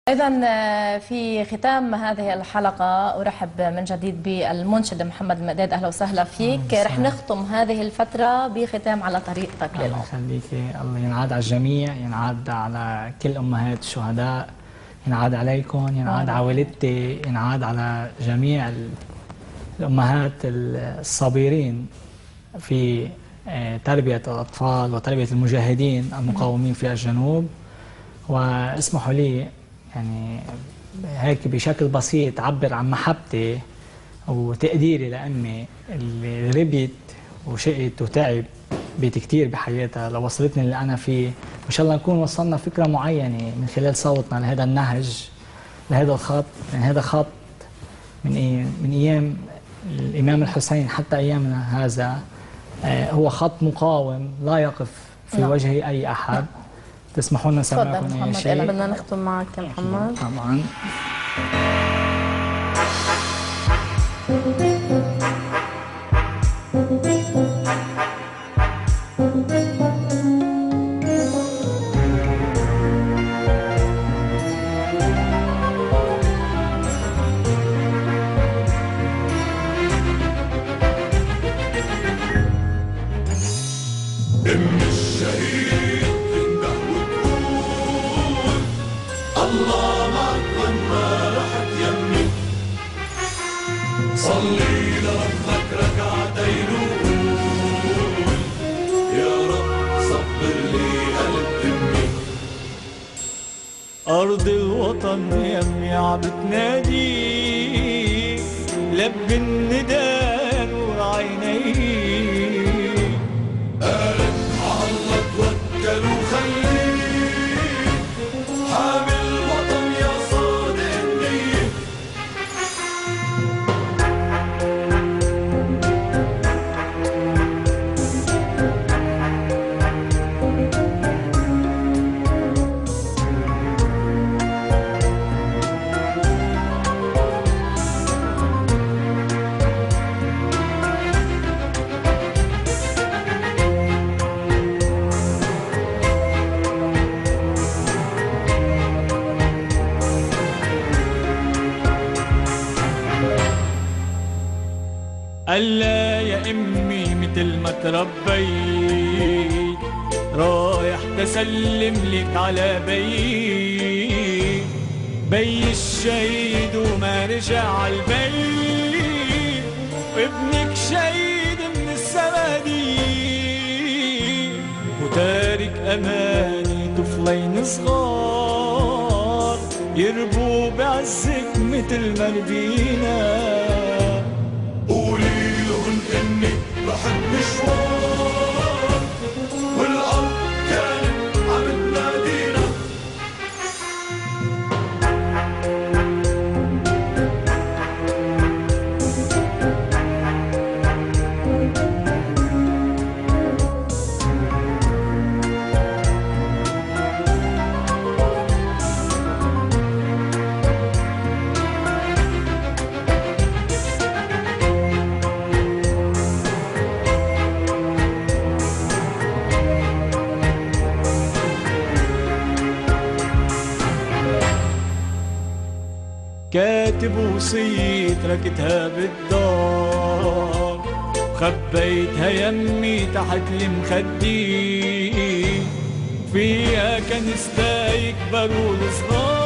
إذا في ختام هذه الحلقة أرحب من جديد بالمنشد محمد المقداد، أهلا وسهلا فيك. رح نختم هذه الفترة بختام على طريقتك للأم. الله يخليكي، الله ينعاد على الجميع، ينعاد على كل أمهات الشهداء، ينعاد عليكم، ينعاد على والدتي، ينعاد على جميع الأمهات الصابرين في تربية الأطفال وتربية المجاهدين المقاومين في الجنوب. واسمحوا لي يعني هيك بشكل بسيط عبر عن محبتي وتقديري لأمي اللي ربيت وشقت وتعب بيت كتير بحياتها لوصلتني اللي أنا فيه. وإن شاء الله نكون وصلنا فكرة معينة من خلال صوتنا لهذا النهج، لهذا الخط. يعني هذا خط من أيام الإمام الحسين حتى أيامنا هذا، هو خط مقاوم لا يقف في وجه أي أحد. تسمحوا لنا نسمعكم أي شيء؟ بدنا نختم معك يا محمد. طبعا. صلي لربك ركعتين وقول يا رب صبر لي قلب امي. أرض الوطن يمي عم بتناديك، لب النداء نور عينيك. قالت عالله توكل وخليك حامي الوطن يا صادق النية. ألا يا أمي متل ما تربيت، رايح تسلم لك على بيت، بي الشهيد وما رجع عالبيت، وابنك شهيد من السراديب، وتارك أماني طفلين صغار يربوا بعزك متل ما ربينا. إني رحت مشوار والأرض كانت عم تنادينا. كاتب وصية تركتها بالدار، خبيتها يمي تحت المخدي، فيها كنستها يكبروا الصغار.